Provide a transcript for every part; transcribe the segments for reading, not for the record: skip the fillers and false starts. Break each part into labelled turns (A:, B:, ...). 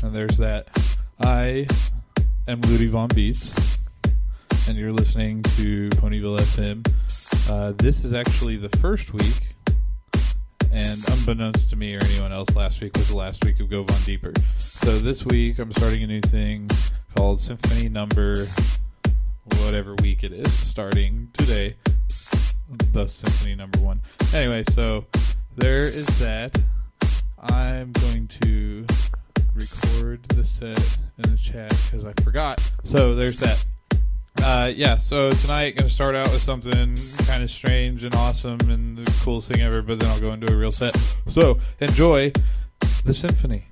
A: And there's that. I am Ludi Von Beats, and you're listening to Ponyville FM. This is actually the first week, and unbeknownst to me or anyone else, last week was the last week of Go Von Deeper. So this week, I'm starting a new thing called Symphony Number whatever week it is, starting today. Thus, Symphony Number 1. Anyway, so there is that. I'm going to record the set in the chat because I forgot. So there's that. So tonight going to start out with something kind of strange and awesome and the coolest thing ever, but then I'll go into a real set. So enjoy the symphony.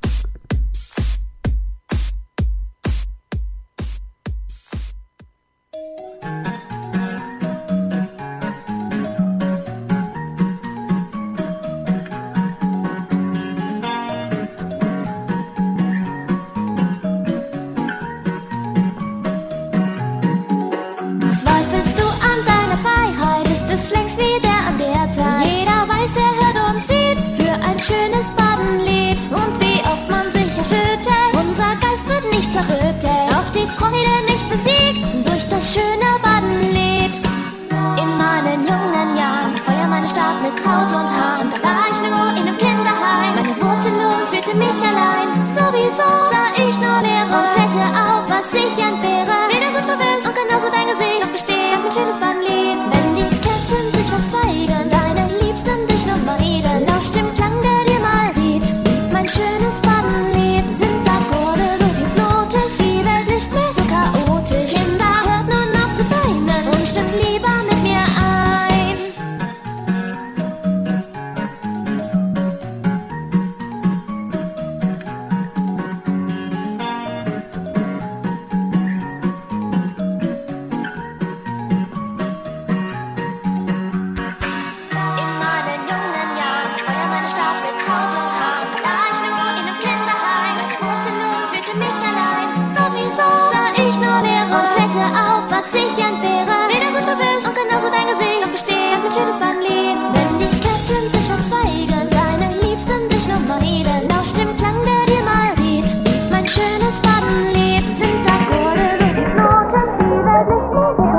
B: Schönes Badenlied und wie oft man sich erschüttert, unser Geist wird nicht zerrüttet, auch die Freude nicht besiegt durch das schöne Badenlied. In meinen jungen Jahren sah Feuermann stark mit Haut und Haar, und da war ich nur in einem Kinderheim. Meine Wurzellos fühlte mich allein, sowieso sah ich nur Leere und zählte auf, was ich entbehre. Bilder sind verwischt und genauso dein Gesicht noch besteht ein schönes Badenlied. Wenn die Ketten sich verzweigen, deine Liebsten dich noch meiden, lauscht dem Klang schönes Badenlied, sind Akkorde so hypnotisch, die Welt nicht mehr so chaotisch. Kinder, hört nun auf zu weinen und stimmt lieber mit mir ein. In meinen jungen Jahren feuert meine Stab mit Haut und Haar. Und zählte auf, was ich entbehre. Bilder sind verwischt und genauso dein Gesicht noch besteht ein schönes Badenlied. Wenn die Ketten sich verzweigen, deine Liebsten dich noch meiden, lauscht dem Klang, der dir mal sieht. Mein schönes Badenlied sind Akkorde, so hypnotisch, die Welt nicht mehr so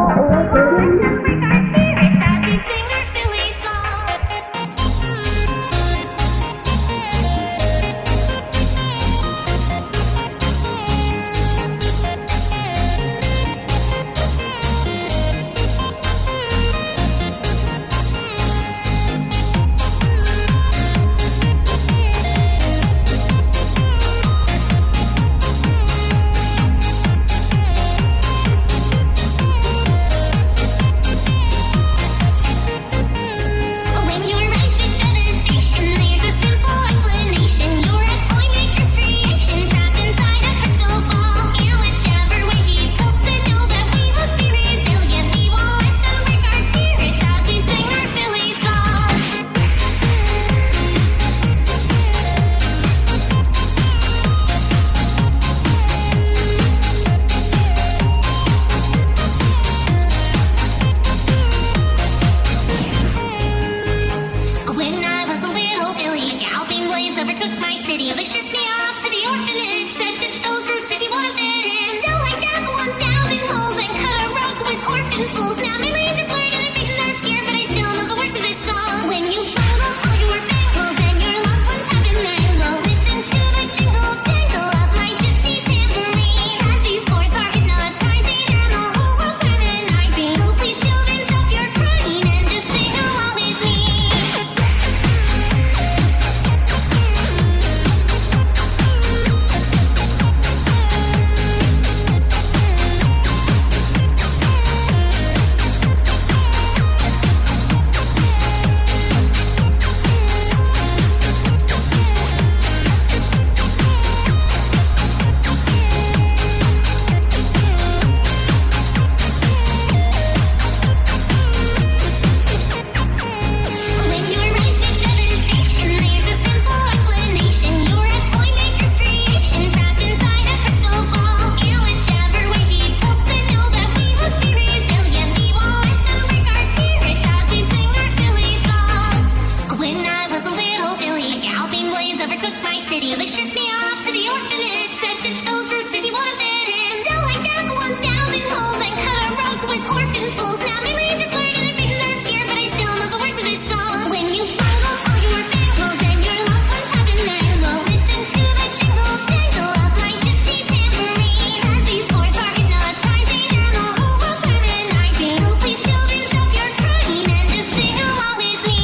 B: off to the orphanage. Said ditch those roots if you want to fit in. So I dug 1,000 holes and cut a rug with orphan fools. Now memories are blurred and their faces are obscure, but I still know the words of this song. When you bungle all your bangles and your loved ones have an angle, listen to the jingle jangle of my gypsy tambourine. As these chords are hypnotizing and the whole world's harmonizing. So please children stop your crying and just sing along with me.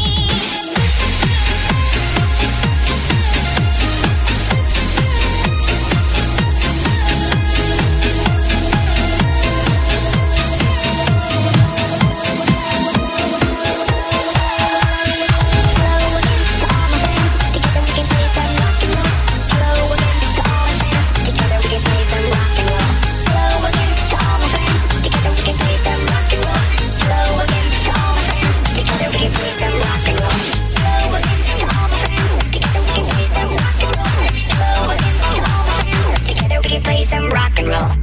B: Play some rock and roll.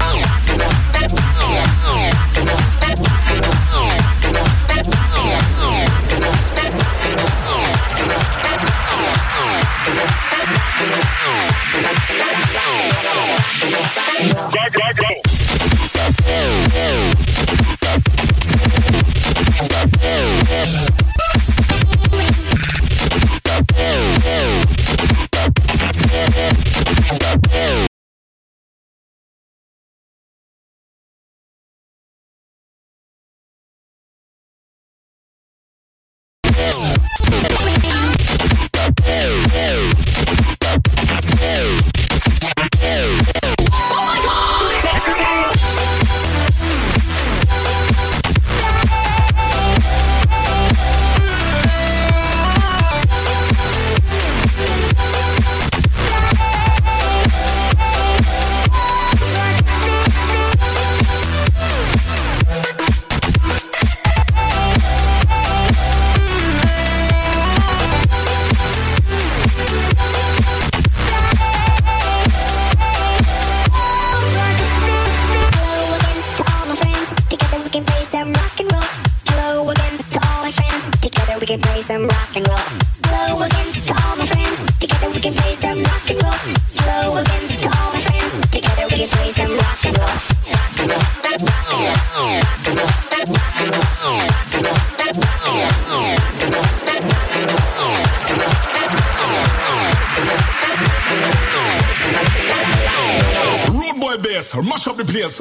B: Some rock and roll. Hello again to all my friends. Together we can play some rock and roll. Hello again to all my friends. Together we can play some rock and roll. Rock and roll. Rock and roll. Rock and roll. Rock and roll.
C: Road boy bass, mash up the place.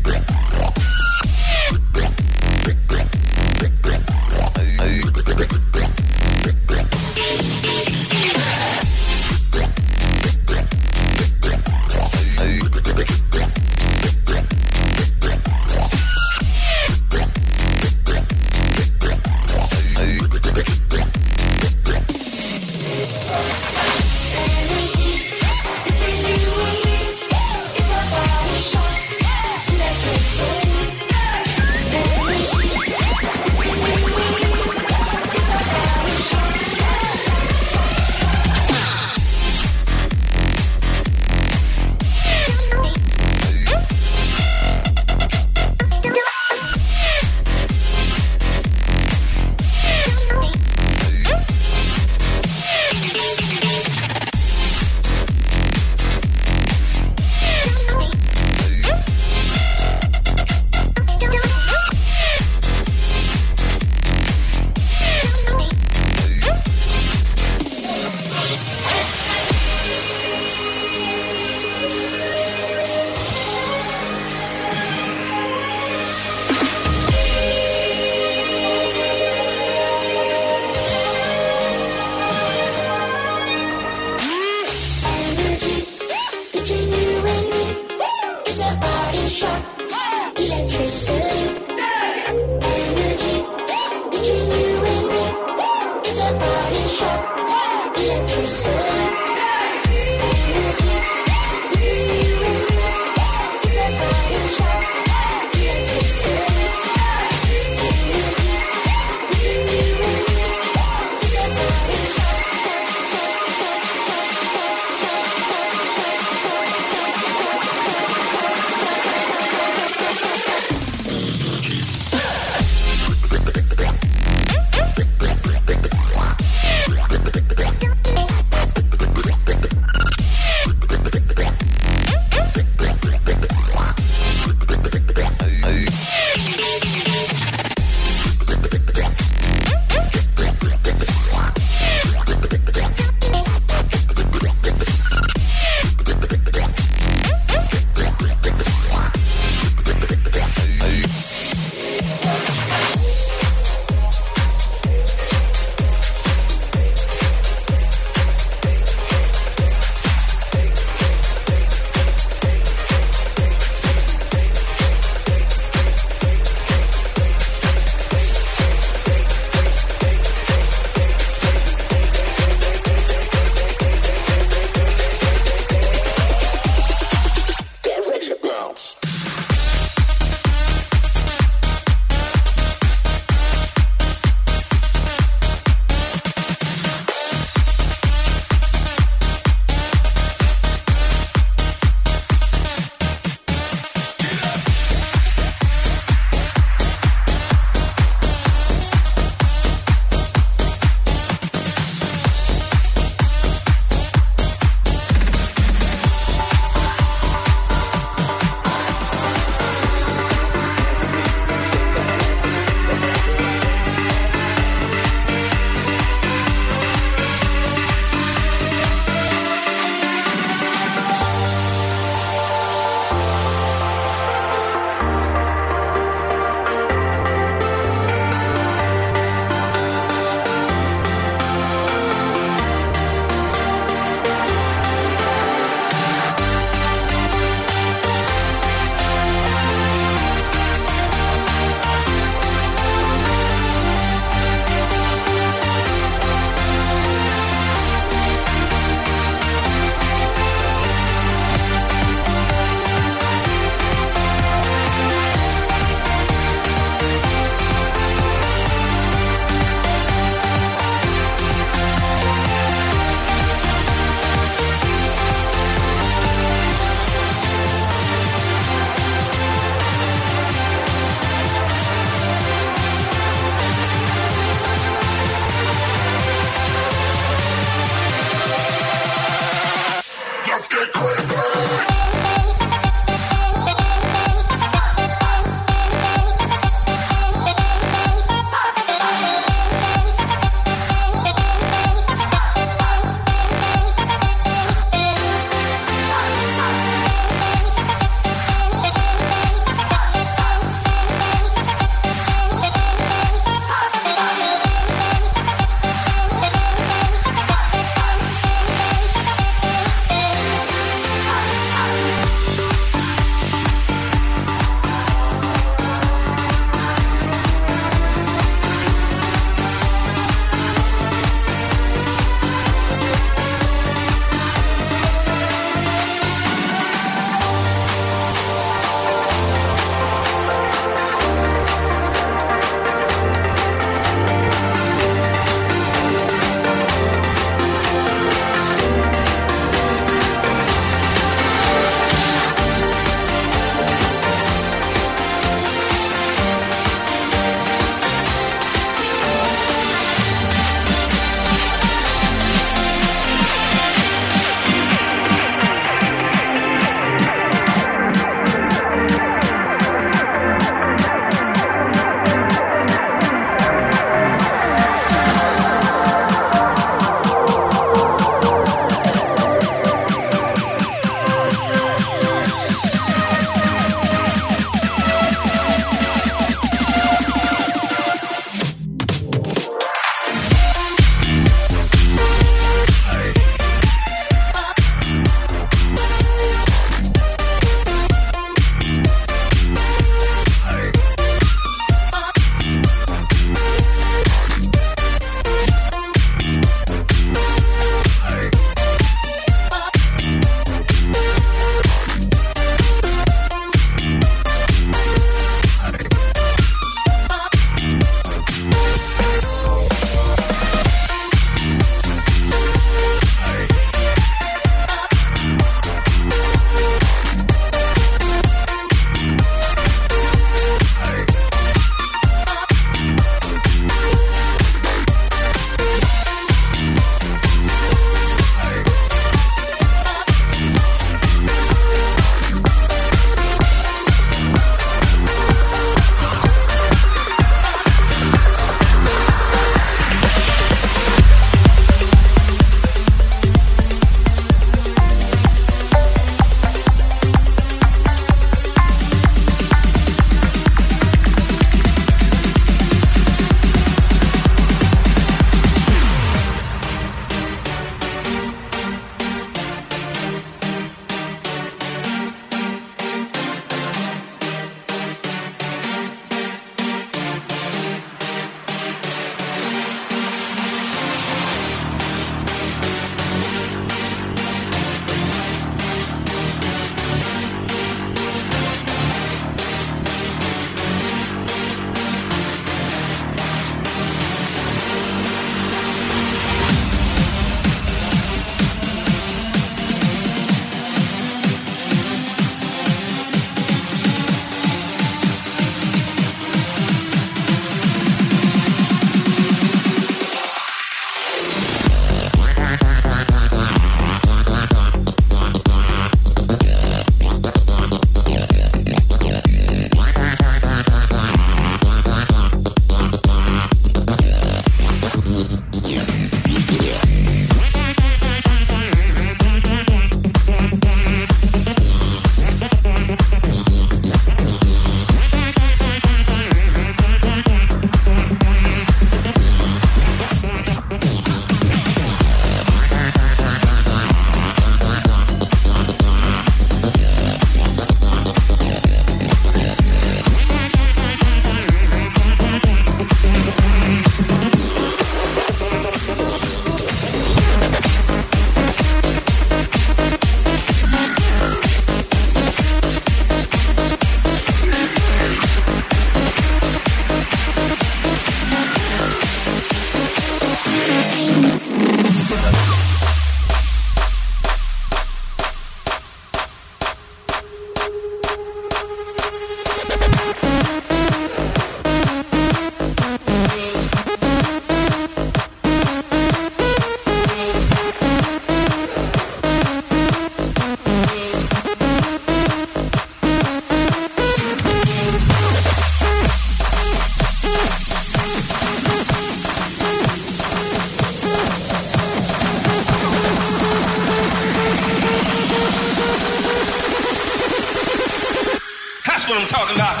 D: talking about.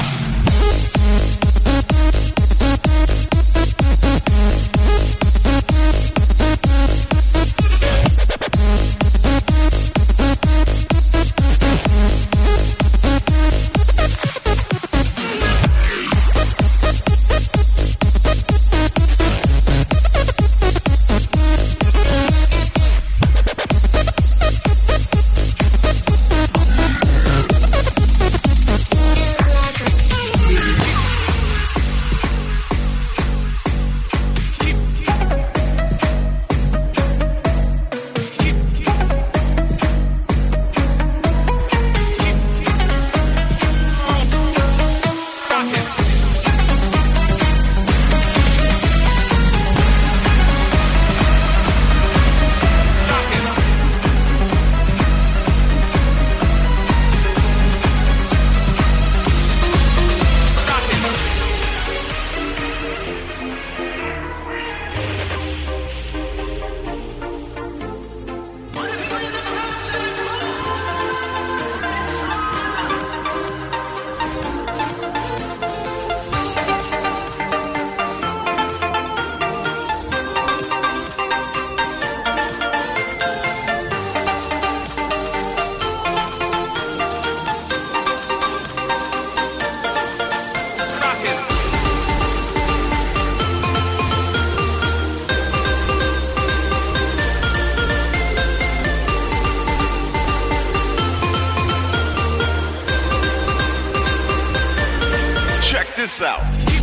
D: This out.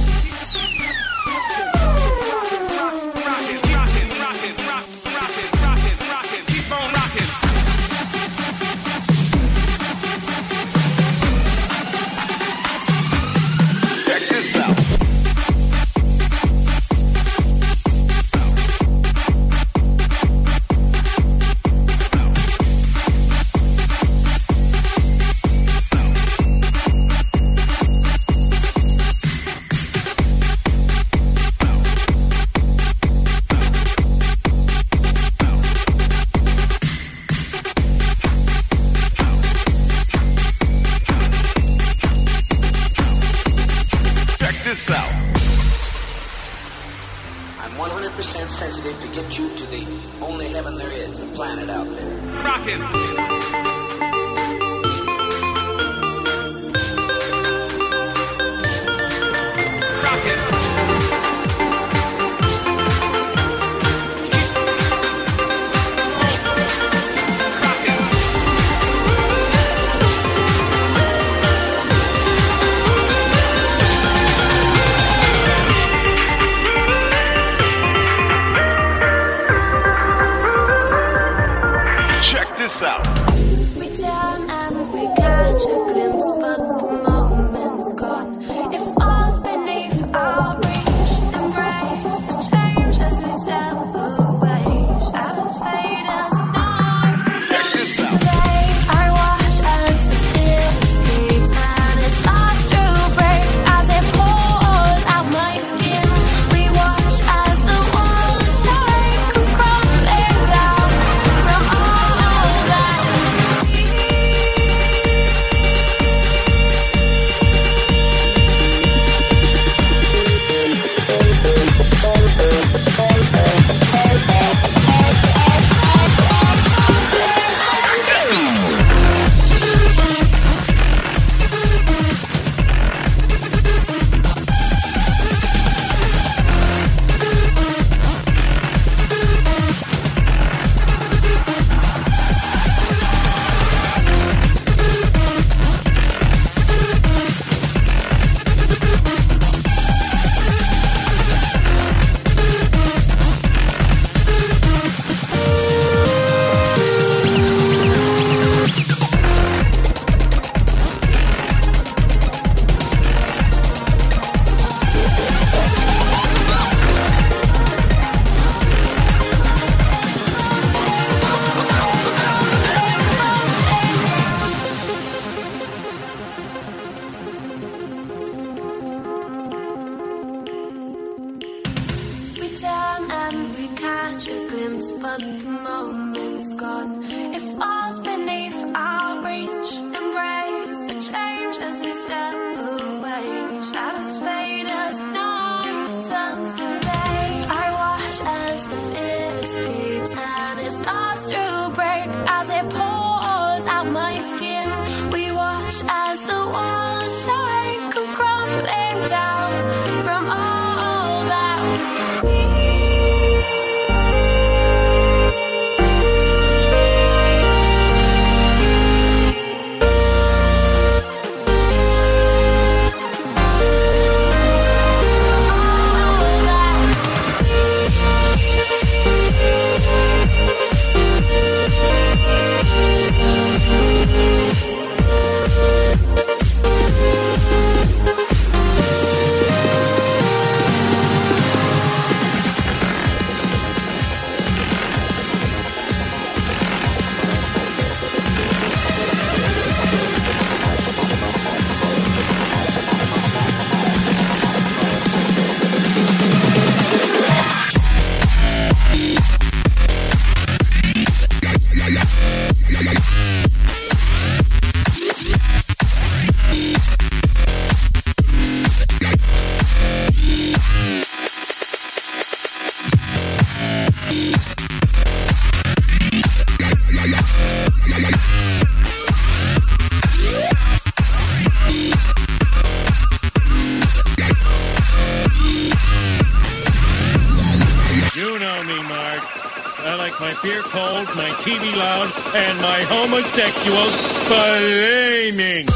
E: I'm 100% sensitive to get you to the only heaven there is, a planet out there.
D: Rockin'. Out.
B: We turn and we catch a glimpse, but the moment's gone. If all's beneath our reach, embrace the change as we step away. Shadows fade as night.
D: Check this out.
B: Today I watch as the fear escapes, and it's lost through break as it pours out my skin. We watch as the walls shake, come crumbling down from all that. And we catch a glimpse, but the moment's gone. If all's beneath our reach, embrace the change as we step away.
D: radios, my TV loud, and my homosexuals flaming.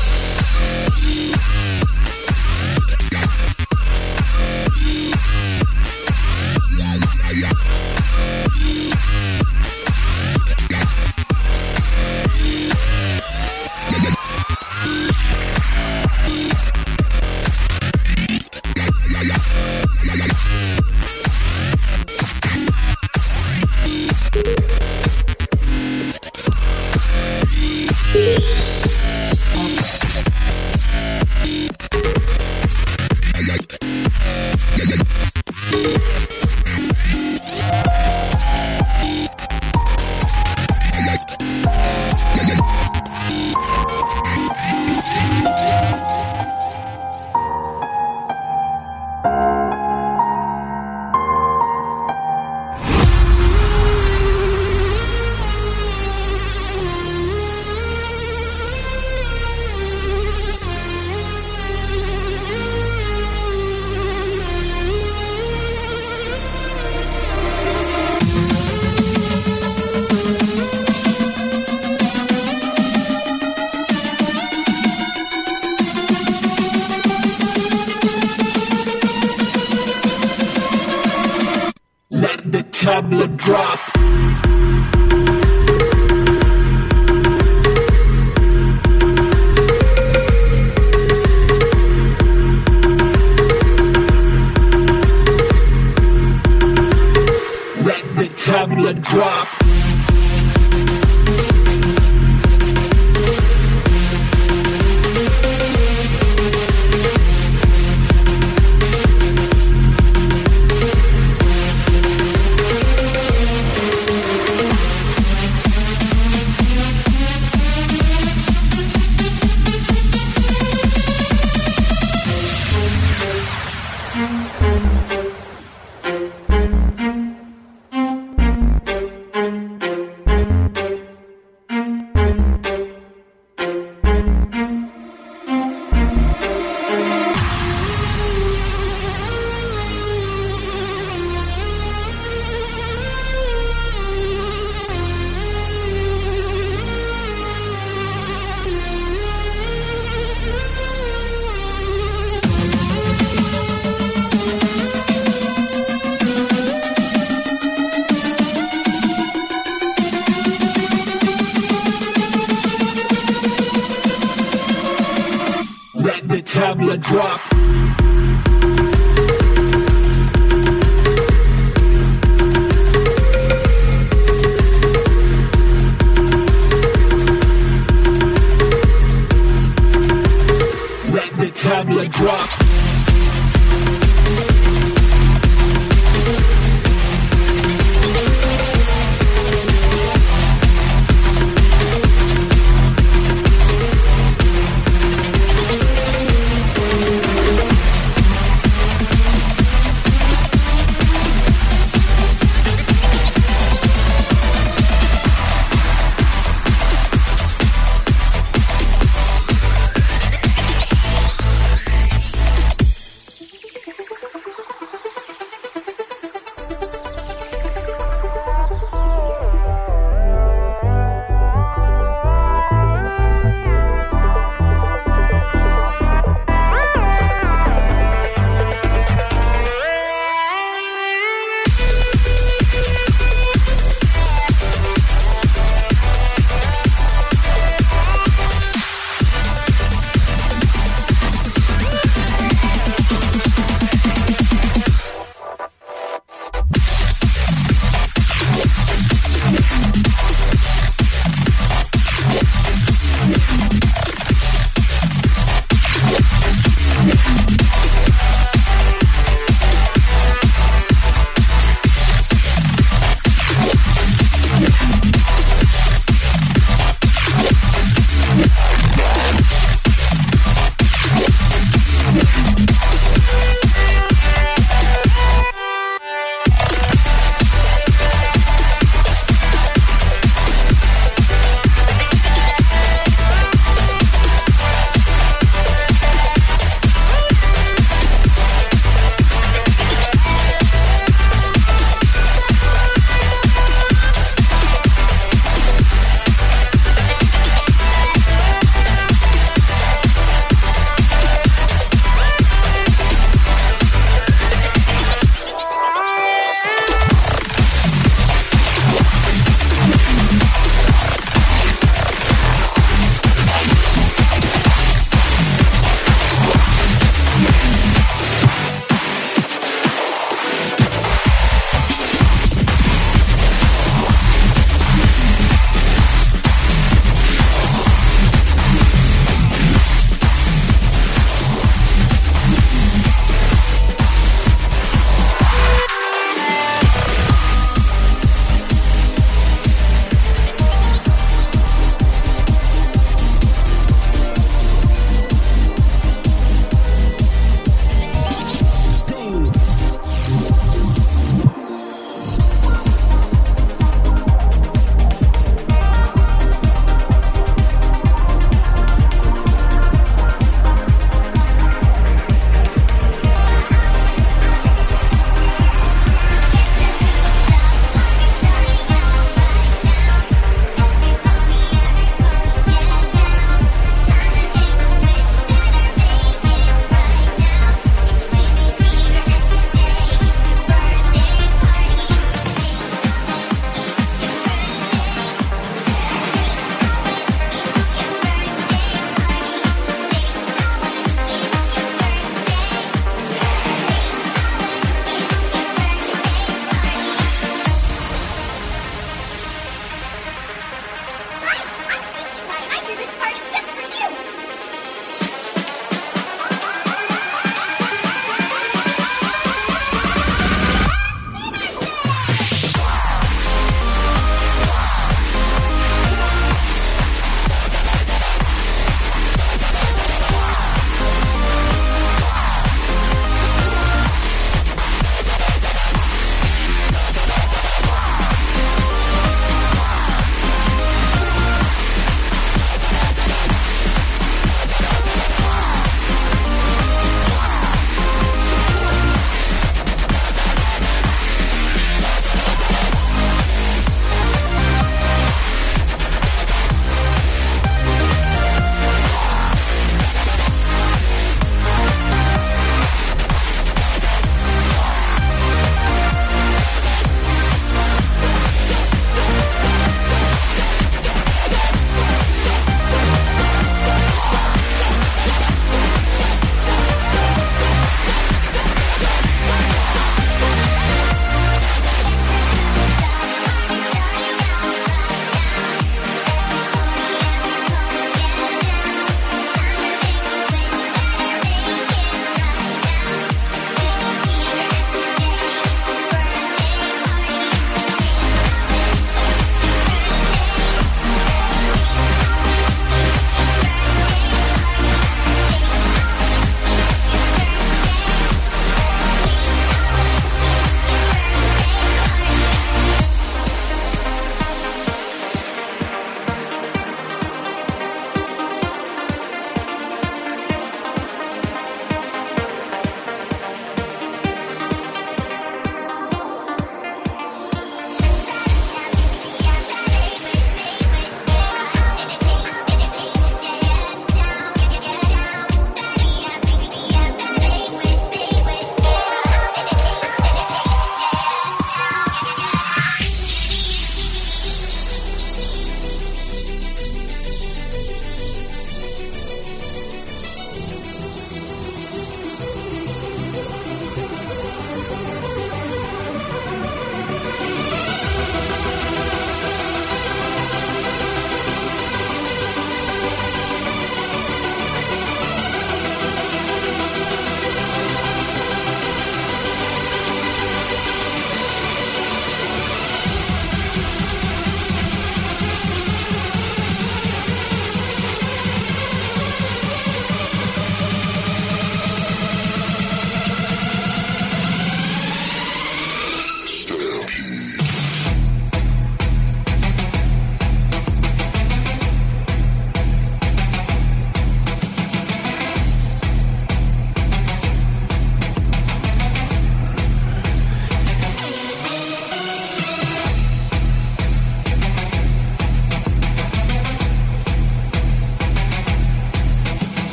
F: tablet drop. Let the tablet drop. Let the tablet drop. Let the tablet drop.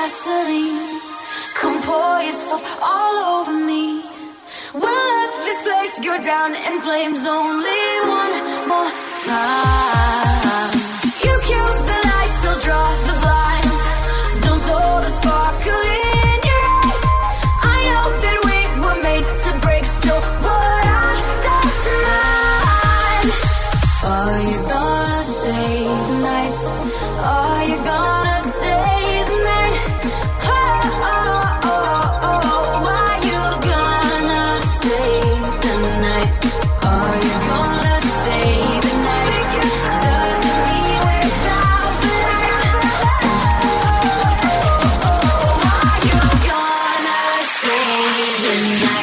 G: gasoline. Come pour yourself all over me. We'll let this place go down in flames only one more time. You cue the lights, I'll draw the blinds. Don't throw the sparkle in your eyes. I know that we were made to break, so what I don't mind. Are you gonna stay the night? Are you gonna stay the night? Oh, oh, oh, oh. Are you gonna stay the night? Are you gonna stay the night? Does it mean without the light? Are you gonna stay the night?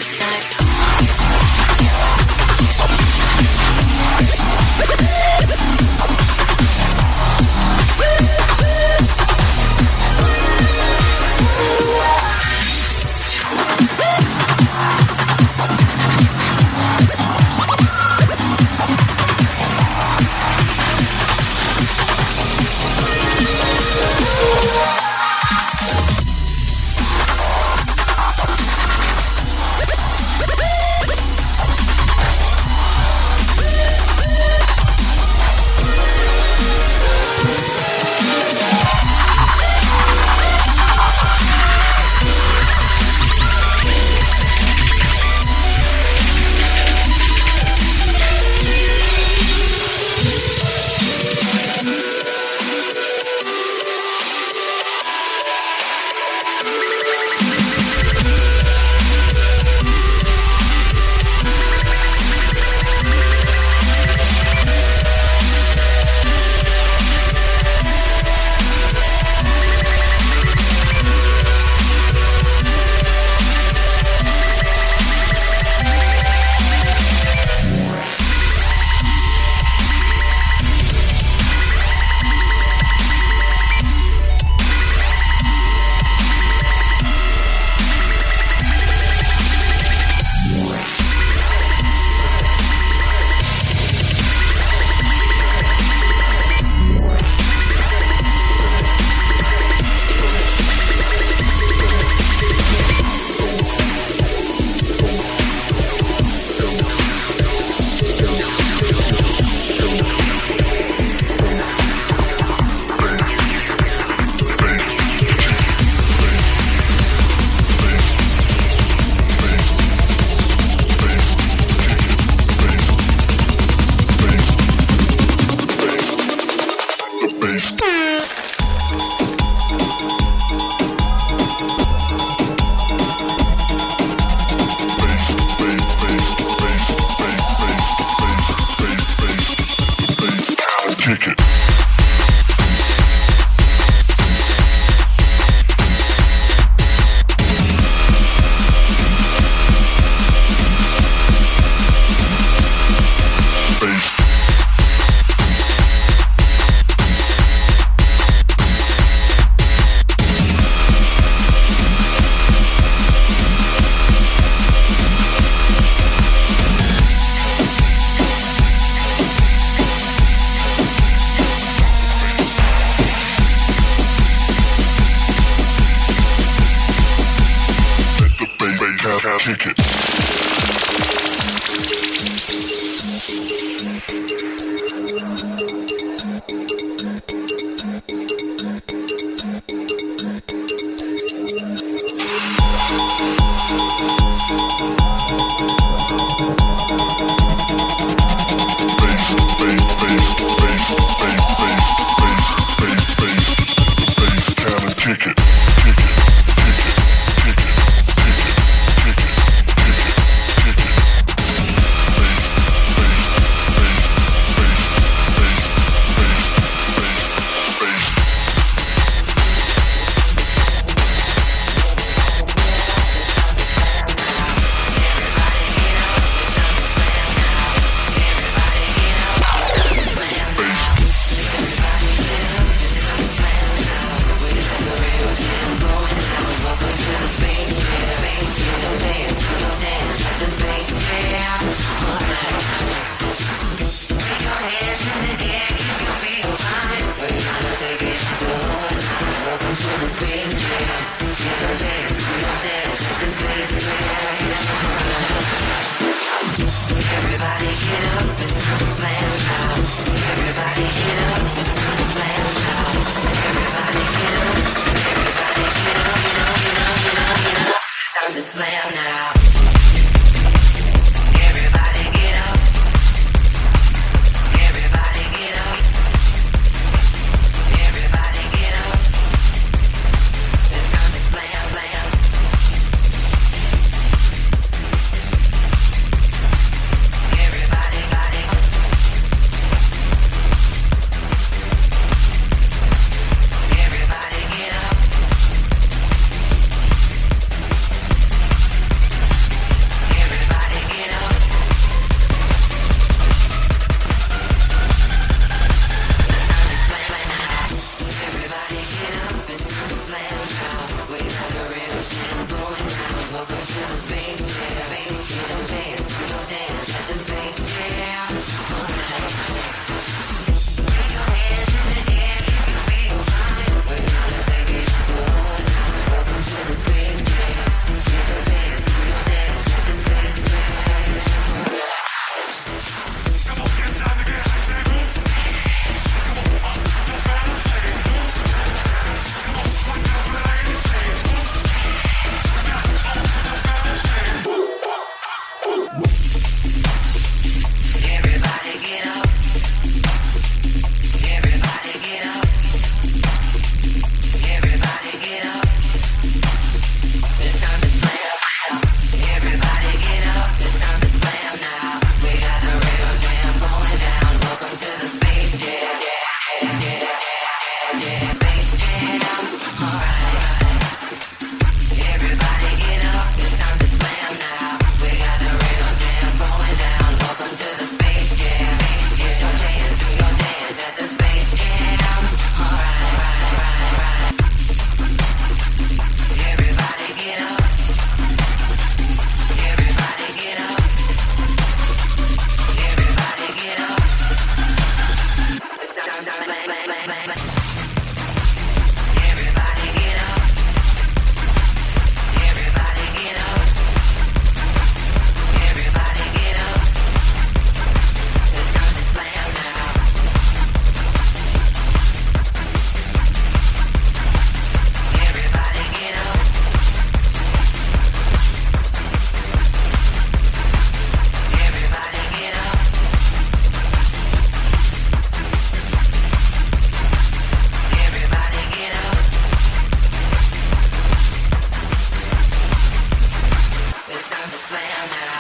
H: Kick it.
G: slam now. Everybody get up. Everybody get up. Everybody get up. It's time to slam, slam. Everybody got it. Everybody get up. Everybody get up. It's time to slam now. We got the real jam going down. Welcome to the Space Jam. Space Jam. Dance, we'll dance at the Space Jam. Alright. Put your hands in the air if you feel fine. We're gonna take it to the whole time. Welcome to the Space Jam. Dance, we'll dance at the Space Jam. Everybody get up. Everybody get up. Everybody get up. It's time to slam. Everybody get up. It's time to slam now. We got the real jam going down. Welcome to the Space Jam. Space Jam. Alright. Everybody get up. It's time to slam now. We got the real jam going down. Welcome to the Space Jam. Here's your chance to your dance at the Space Jam. Alright. Everybody get up. Everybody get up. Everybody get up. It's time to slam. Everybody get up. Everybody get up. Everybody get up. It's time to slam now. Everybody get up. Everybody get up. Everybody get up. It's time to slam now.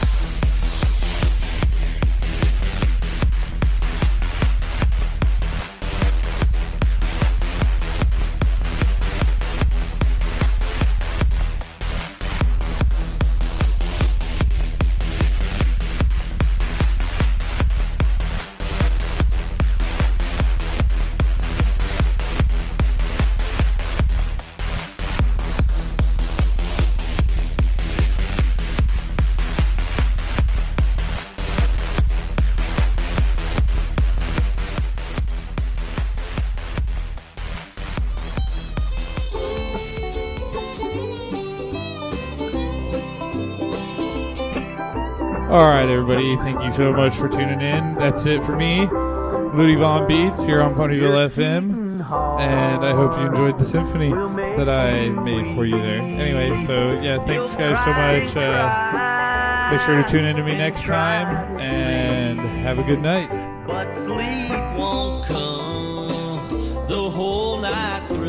A: All right, everybody. Thank you so much for tuning in. That's it for me, Ludi Von Beats, here on Ponyville FM. And I hope you enjoyed the symphony that I made for you there. Anyway, so yeah, thanks guys so much. Make sure to tune in to me next time, and have a good night.
H: But sleep won't come the whole night through.